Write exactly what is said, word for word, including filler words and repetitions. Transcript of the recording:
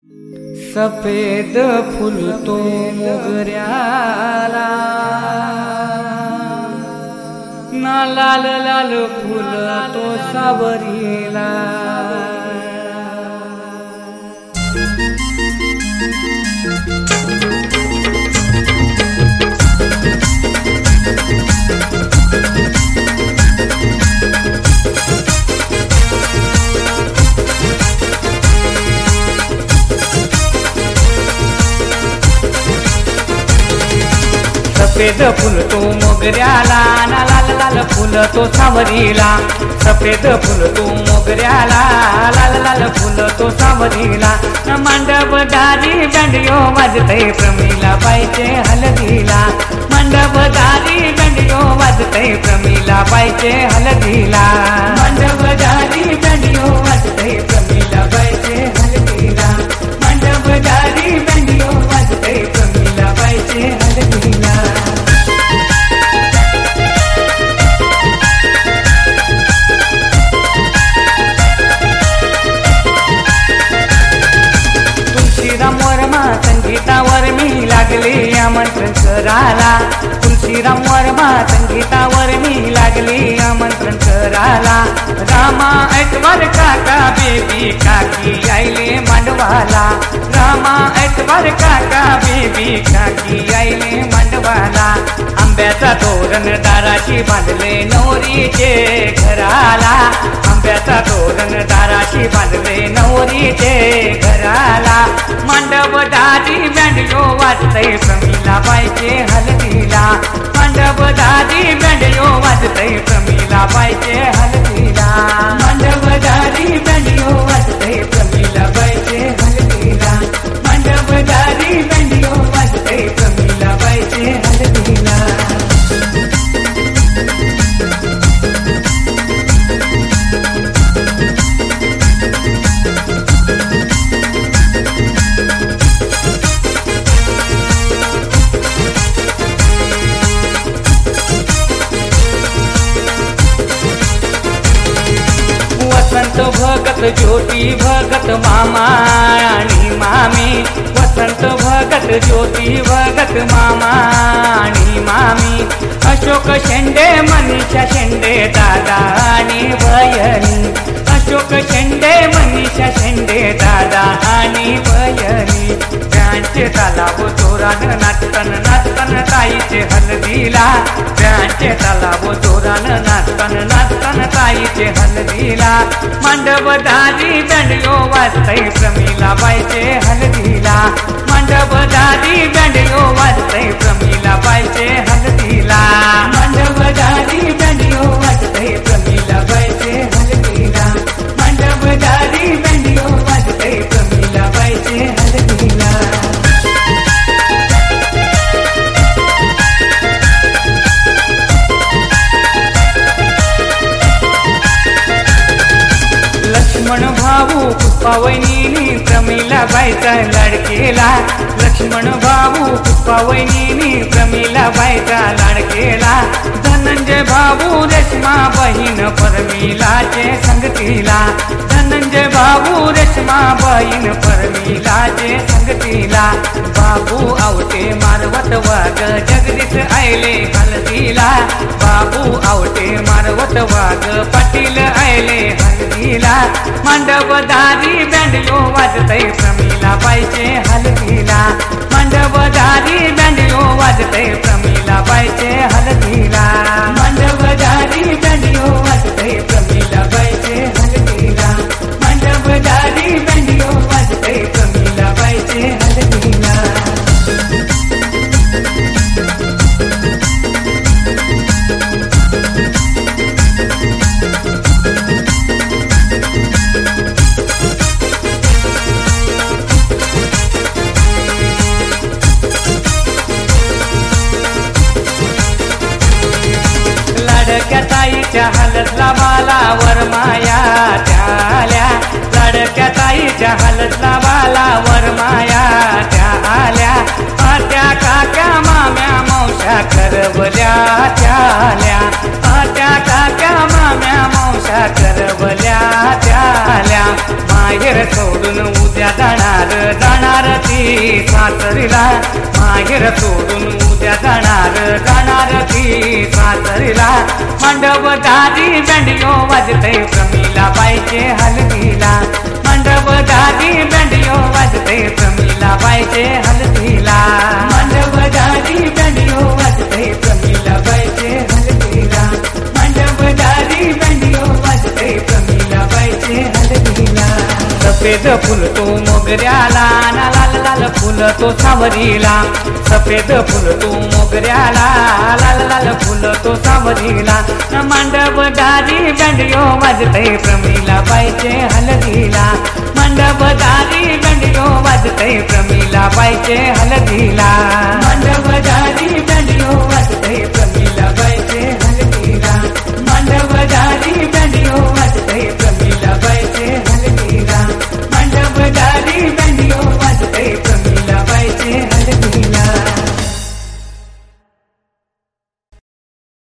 सफेद फूल तो मोगऱ्याला ना लाल लाल फूल तो सावरीला। सफेद फूल तो मोगऱ्याला ना लाल लाल फूल तो सावरीला। सफेद फूल तो मोगऱ्याला लाल लाल फूल तो सावरीला। मंडप दारी बंडियो वाजते प्रमिला बाईचे हलदीला। मंडप दारी बंडियो वाजते प्रमिला बाईचे हलदीला। मंडप दारी बंडियो वाजते प्रमिला बाईचे हलदीला। मंडप दारी बंडियो वाजते प्रमिला बाईचे हलदीला। संगीतावर मी लागले आमंत्रण कराला। तुलसीराम वर्मा संगीतावर मी लागले आमंत्रण कराला। रामा ऐतवार काका बेबी काकी आईले मांडवाला। रामा ऐतवार काका बेबी काकी आईले मांडवाला। आंब्याचा तोरण दाराशी बांधले नवरीचे घराला। आंब्याचा तोरण दाराशी बांधले नवरीचे घराला। मंडप दादी बंडियो वाजते प्रमिला बाईचे हलदीला। मंडप दादी बंडियो वाजते प्रमिला बाईचे हलदीला। मंडप दादी बंडियो वाजते प्रमिला बाईचे हलदीला। मंडप दादी बंडियो वाजते प्रमिला बाईचे हलदीला। वसंत भगत ज्योती भगत मामा आणि मामी। वसंत भगत ज्योती भगत मामा आणि मामी। अशोक शेंडे मनीषा शेंडे दादा आणि बहिणी। अशोक शेंडे मनीषा शेंडे दादा आणि बहिणी। त्यांचे तलाव जोरान नाचतन नाचतन ताईचे हलदीला। त्यांचे तलाव जोरान नाचतन नाचतन ताईचे हलदीला। मंडप दादी बंडियो वाजते प्रमिला बाईचे हलदीला। मंडप दादी बंडियो वाजते प्रमिला बाईचे हलदीला। मंडप दादी बंडियो वाजते प्रमिला बाईचे हलदीला। मंडप दादी बंडियो वाजते प्रमिला बाईचे हलदीला। लक्ष्मण भाऊ पुष्पावहिनी प्रमिला बाईचा लाडकेला। लक्ष्मण भाऊ पुष्पावहिनी प्रमिला बाईचा लाडकेला। धनंजय भाऊ रेश्मा बहीण परमिलाचे संगतीला। धनंजय भाऊ रेश्मा बहीण परमिलाचे संगतीला। बाबू आवटे मारवत वाग जगदीश आयले हलदीला। बाबू आवटे मारवत वाग पाटील आयले हलदीला। मंडप दादी बंडियो वाजते प्रमिला बाईचे हलदीला। मंडप दादी बंडियो वाजते प्रमिला बाईचे हलदीला। मंडप दादी बंडियो वाजते प्रमिला बाईचे हलदीला। मंडप दादी बंडियो वाजते प्रमिला बाईचे हलदीला। लाडक्या ताईच्या हलदला बाला वरमाया त्याल्या। लाडक्या ताईच्या हलदला बाला वरमाया त्या आल्या। आत्या काक्या माम्या मौशा करवल्या त्याल्या। आत्या काक्या माम्या मौशा करवल्या त्याल्या। माहेर सोडून उद्या जाणार जाणार ती सासरीला माहेर सोडून उद्या जाणार जाणार ती सासरीला मंडप दादी बँडिओ वाजते प्रमिला बाईचे हलदीला मंडप दादी बँडिओ वाजते प्रमिला बाईचे हलदीला मंडप दादी बँडिओ वाजते प्रमिला बाईचे हलदीला मंडप दादी बँडिओ वाजते प्रमिला बाईचे हलदीला सफेद फुल तो मोगऱ्याला ना लाल लाल फुल तो सावरीला सफेद फुल तो मोगऱ्याला लाल लाल फुल तो सावरीला मंडप दारी बँडिओ वाजते प्रमिला बाईचे हलदीला मंडप दारी बँडिओ वाजते प्रमिला बाईचे हलदी